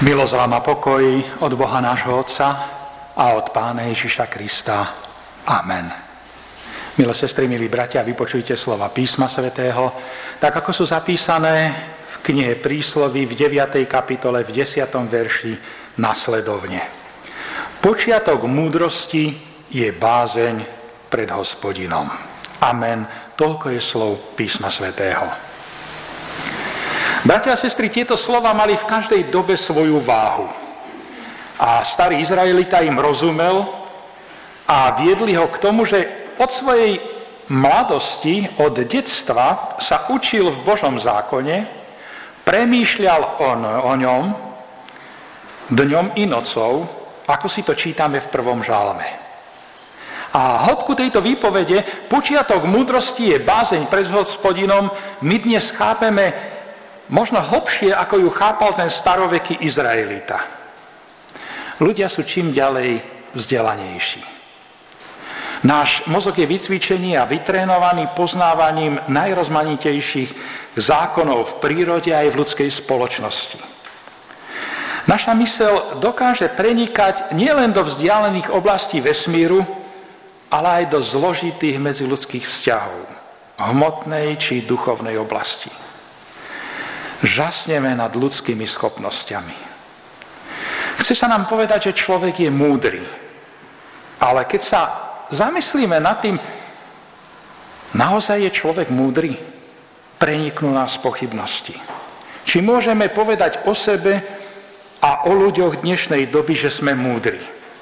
Milosť vám a pokoj od Boha nášho Otca a od Pána Ježiša Krista. Amen. Milé sestry, milí bratia, vypočujte slova písma svätého, tak ako sú zapísané v knihe Prísloví v 9. kapitole v 10. verši nasledovne. Počiatok múdrosti je bázeň pred Hospodinom. Amen. Toľko je slov písma svätého. Bratia a sestry, tieto slova mali v každej dobe svoju váhu. A starý Izraelita im rozumel a viedli ho k tomu, že od svojej mladosti, od detstva sa učil v Božom zákone, premýšľal o ňom dňom i nocou, ako si to čítame v 1. žalme. A hĺbku tejto výpovede, počiatok múdrosti je bázeň pred Hospodinom, my dnes chápeme možno hlbšie, ako ju chápal ten staroveký Izraelita. Ľudia sú čím ďalej vzdelanejší. Náš mozog je vycvičený a vytrénovaný poznávaním najrozmanitejších zákonov v prírode aj v ľudskej spoločnosti. Naša myseľ dokáže prenikať nielen do vzdialených oblastí vesmíru, ale aj do zložitých medziľudských vzťahov, hmotnej či duchovnej oblasti. Žasneme nad ľudskými schopnosťami. Chce sa nám povedať, že človek je múdry. Ale keď sa zamyslíme nad tým, naozaj je človek múdry? Preniknú nás pochybnosti. Či môžeme povedať o sebe a o ľuďoch dnešnej doby, že sme múdri?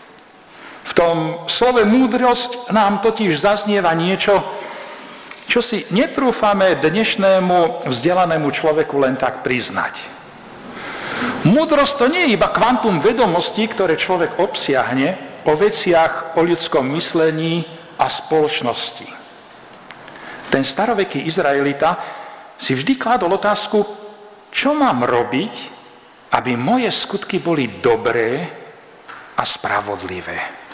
V tom slove múdrosť nám totiž zaznieva niečo, čo si netrúfame dnešnému vzdelanému človeku len tak priznať. Múdrosť to nie je iba kvantum vedomostí, ktoré človek obsiahne o veciach, o ľudskom myslení a spoločnosti. Ten staroveký Izraelita si vždy kládol otázku, čo mám robiť, aby moje skutky boli dobré a spravodlivé.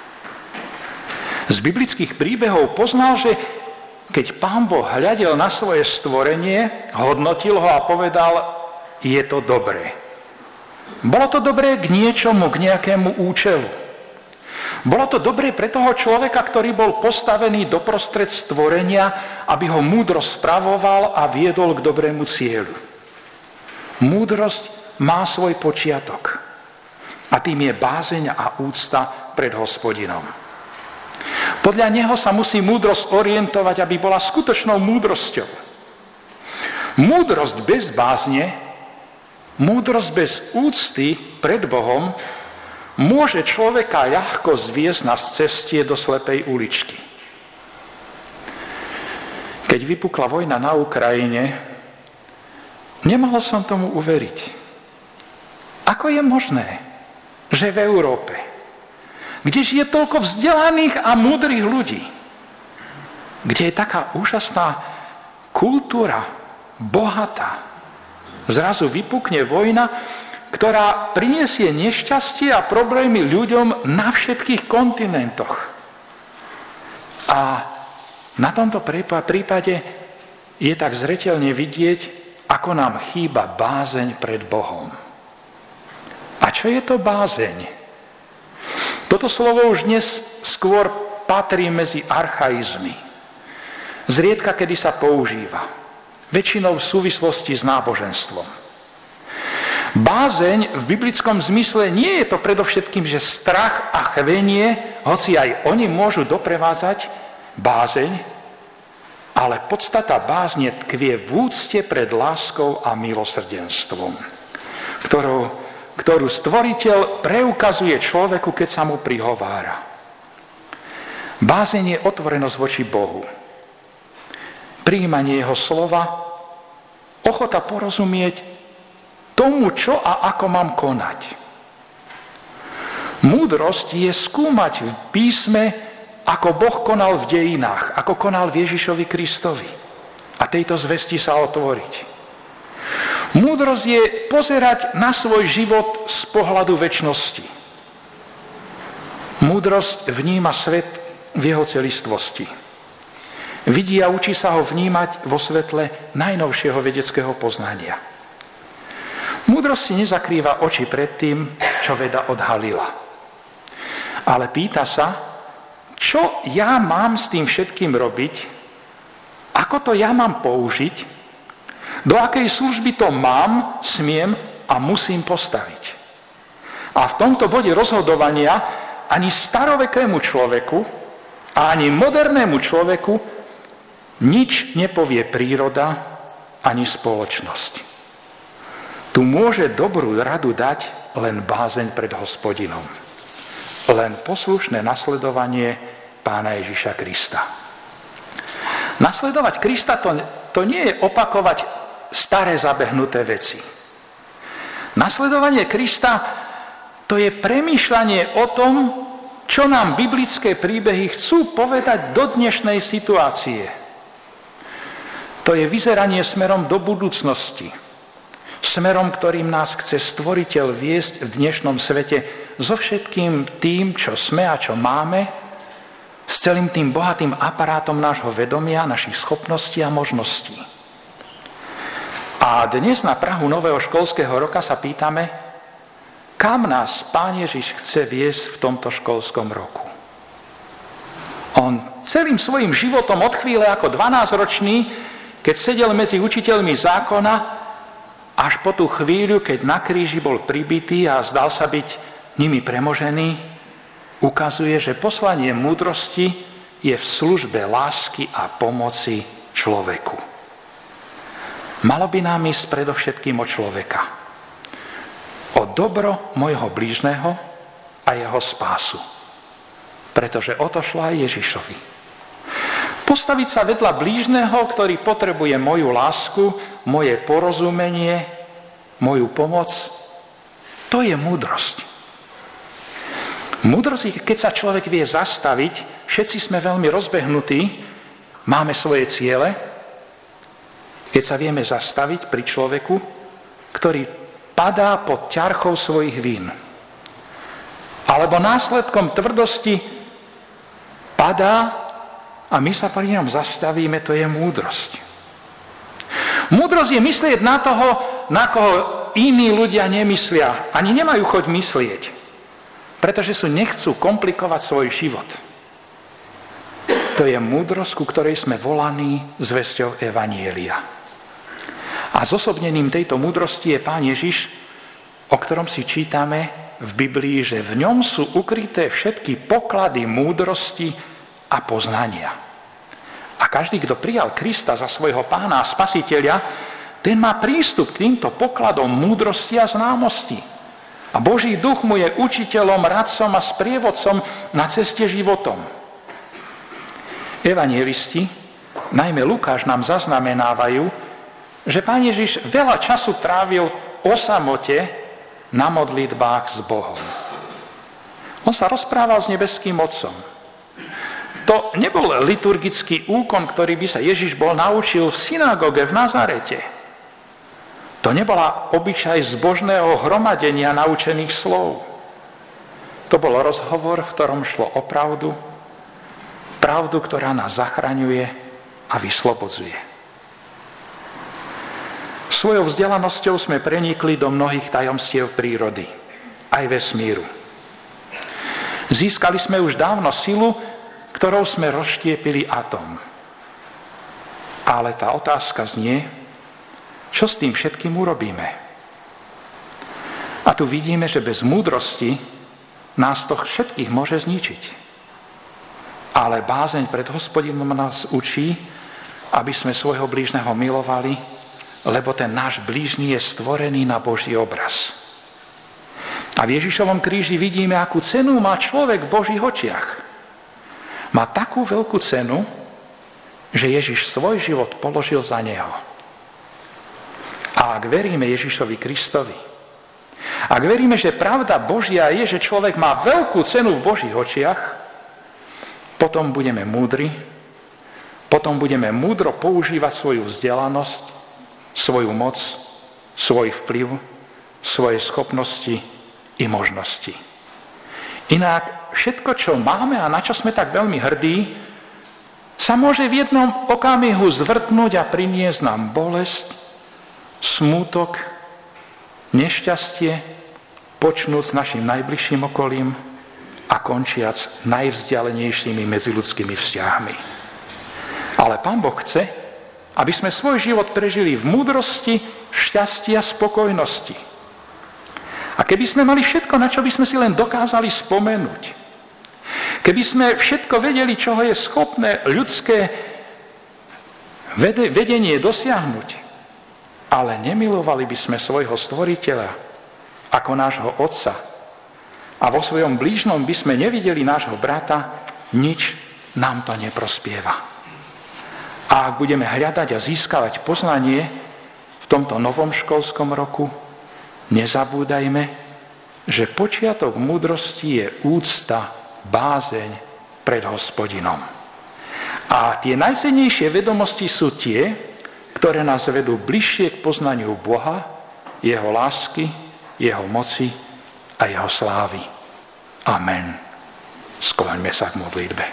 Z biblických príbehov poznal, že keď Pán Boh hľadel na svoje stvorenie, hodnotil ho a povedal, je to dobré. Bolo to dobré k niečomu, k nejakému účelu. Bolo to dobré pre toho človeka, ktorý bol postavený doprostred stvorenia, aby ho múdro spravoval a viedol k dobrému cieľu. Múdrosť má svoj počiatok a tým je bázeň a úcta pred Hospodinom. Podľa neho sa musí múdrosť orientovať, aby bola skutočnou múdrosťou. Múdrosť bez bázne, múdrosť bez úcty pred Bohom môže človeka ľahko zviesť na ceste do slepej uličky. Keď vypukla vojna na Ukrajine, nemohol som tomu uveriť. Ako je možné, že v Európe, kde žije toľko vzdelaných a múdrych ľudí, kde je taká úžasná kultúra, bohatá, zrazu vypukne vojna, ktorá prinesie nešťastie a problémy ľuďom na všetkých kontinentoch. A na tomto prípade je tak zreteľne vidieť, ako nám chýba bázeň pred Bohom. A čo je to bázeň? Toto slovo už dnes skôr patrí medzi archaizmy. Zriedka kedy sa používa. Väčšinou v súvislosti s náboženstvom. Bázeň v biblickom zmysle nie je to predovšetkým, že strach a chvenie, hoci aj oni môžu doprevádzať bázeň, ale podstata bázne tkvie v úcte pred láskou a milosrdenstvom, ktorú stvoriteľ preukazuje človeku, keď sa mu prihovára. Bázeň je otvorenosť voči Bohu. Prijímanie jeho slova, ochota porozumieť tomu, čo a ako mám konať. Múdrosť je skúmať v písme, ako Boh konal v dejinách, ako konal v Ježišovi Kristovi. A tejto zvesti sa otvoriť. Múdrosť je pozerať na svoj život z pohľadu večnosti. Múdrosť vníma svet v jeho celistvosti. Vidí a učí sa ho vnímať vo svetle najnovšieho vedeckého poznania. Múdrosť si nezakrýva oči pred tým, čo veda odhalila. Ale pýta sa, čo ja mám s tým všetkým robiť, ako to ja mám použiť, do akej služby to mám, smiem a musím postaviť. A v tomto bode rozhodovania ani starovekému človeku a ani modernému človeku nič nepovie príroda ani spoločnosť. Tu môže dobrú radu dať len bázeň pred Hospodinom. Len poslušné nasledovanie Pána Ježiša Krista. Nasledovať Krista to nie je opakovať staré zabehnuté veci. Nasledovanie Krista to je premýšľanie o tom, čo nám biblické príbehy chcú povedať do dnešnej situácie. To je vyzeranie smerom do budúcnosti. Smerom, ktorým nás chce Stvoriteľ viesť v dnešnom svete so všetkým tým, čo sme a čo máme, s celým tým bohatým aparátom nášho vedomia, našich schopností a možností. A dnes na prahu nového školského roka sa pýtame, kam nás Pán Ježiš chce viesť v tomto školskom roku. On celým svojim životom od chvíle ako 12-ročný, keď sedel medzi učiteľmi zákona, až po tú chvíľu, keď na kríži bol pribitý a zdal sa byť nimi premožený, ukazuje, že poslanie múdrosti je v službe lásky a pomoci človeku. Malo by nám ísť predovšetkým o človeka. O dobro mojho blížneho a jeho spásu. Pretože o to šlo aj Ježišovi. Postaviť sa vedľa blížneho, ktorý potrebuje moju lásku, moje porozumenie, moju pomoc, to je múdrosť. Múdrosť je, keď sa človek vie zastaviť, všetci sme veľmi rozbehnutí, máme svoje ciele, keď sa vieme zastaviť pri človeku, ktorý padá pod ťarchou svojich vín. Alebo následkom tvrdosti padá a my sa pri ňom zastavíme, to je múdrosť. Múdrosť je myslieť na toho, na koho iní ľudia nemyslia, ani nemajú choť myslieť, pretože nechcú komplikovať svoj život. To je múdrosť, ku ktorej sme volaní zvesťou Evanjelia. A zosobnením tejto múdrosti je Pán Ježiš, o ktorom si čítame v Biblii, že v ňom sú ukryté všetky poklady múdrosti a poznania. A každý, kto prijal Krista za svojho Pána a Spasiteľa, ten má prístup k týmto pokladom múdrosti a známosti. A Boží duch mu je učiteľom, radcom a sprievodcom na ceste životom. Evanjelisti, najmä Lukáš, nám zaznamenávajú, že Pán Ježiš veľa času trávil o samote na modlitbách s Bohom. On sa rozprával s nebeským Otcom. To nebol liturgický úkon, ktorý by sa Ježiš bol naučil v synagóge v Nazarete. To nebola obyčaj zbožného hromadenia naučených slov. To bol rozhovor, v ktorom šlo o pravdu, pravdu, ktorá nás zachraňuje a vyslobodzuje. Svojou vzdelanosťou sme prenikli do mnohých tajomstiev prírody, aj vesmíru. Získali sme už dávno silu, ktorou sme rozštiepili atóm. Ale tá otázka znie, čo s tým všetkým urobíme? A tu vidíme, že bez múdrosti nás to všetkých môže zničiť. Ale bázeň pred Hospodinom nás učí, aby sme svojho blížneho milovali, lebo ten náš blížny je stvorený na Boží obraz. A v Ježišovom kríži vidíme, akú cenu má človek v Božích očiach. Má takú veľkú cenu, že Ježiš svoj život položil za neho. A ak veríme Ježišovi Kristovi, ak veríme, že pravda Božia je, že človek má veľkú cenu v Božích očiach, potom budeme múdri, potom budeme múdro používať svoju vzdelanosť, svoju moc, svoj vplyv, svoje schopnosti i možnosti. Inak všetko, čo máme a na čo sme tak veľmi hrdí, sa môže v jednom okamihu zvrtnúť a priniesť nám bolesť, smútok, nešťastie, počnúc s našim najbližším okolím a končiac najvzdialenejšími medziľudskými vzťahmi. Ale Pán Boh chce, aby sme svoj život prežili v múdrosti, šťastí a spokojnosti. A keby sme mali všetko, na čo by sme si len dokázali spomenúť, keby sme všetko vedeli, čoho je schopné ľudské vedenie dosiahnuť, ale nemilovali by sme svojho stvoriteľa ako nášho otca a vo svojom blížnom by sme nevideli nášho brata, nič nám to neprospieva. A ak budeme hľadať a získavať poznanie v tomto novom školskom roku, nezabúdajme, že počiatok múdrosti je úcta, bázeň pred Hospodinom. A tie najcennejšie vedomosti sú tie, ktoré nás vedú bližšie k poznaniu Boha, jeho lásky, jeho moci a jeho slávy. Amen. Skloňme sa k modlitbe.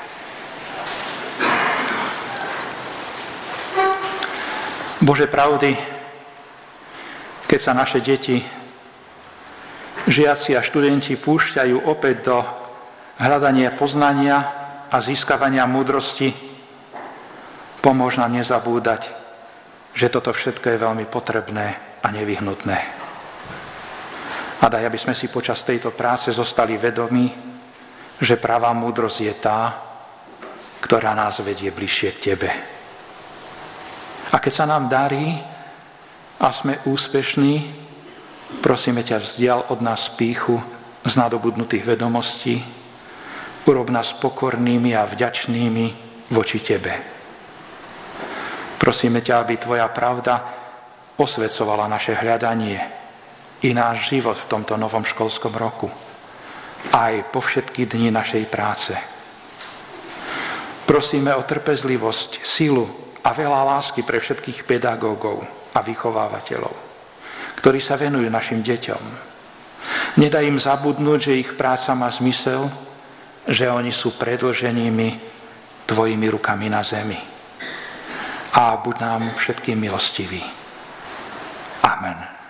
Bože pravdy, keď sa naše deti, žiaci a študenti púšťajú opäť do hľadania poznania a získavania múdrosti, pomôž nám nezabúdať, že toto všetko je veľmi potrebné a nevyhnutné. A daj, aby sme si počas tejto práce zostali vedomí, že pravá múdrosť je tá, ktorá nás vedie bližšie k Tebe. A keď sa nám darí a sme úspešní, prosíme ťa, vzdial od nás pýchu z nadobudnutých vedomostí, urob nás pokornými a vďačnými voči Tebe. Prosíme ťa, aby Tvoja pravda osvecovala naše hľadanie i náš život v tomto novom školskom roku, aj po všetky dni našej práce. Prosíme o trpezlivosť, silu a veľa lásky pre všetkých pedagógov a vychovávateľov, ktorí sa venujú našim deťom. Nedaj im zabudnúť, že ich práca má zmysel, že oni sú predĺženými Tvojimi rukami na zemi. A buď nám všetkým milostivý. Amen.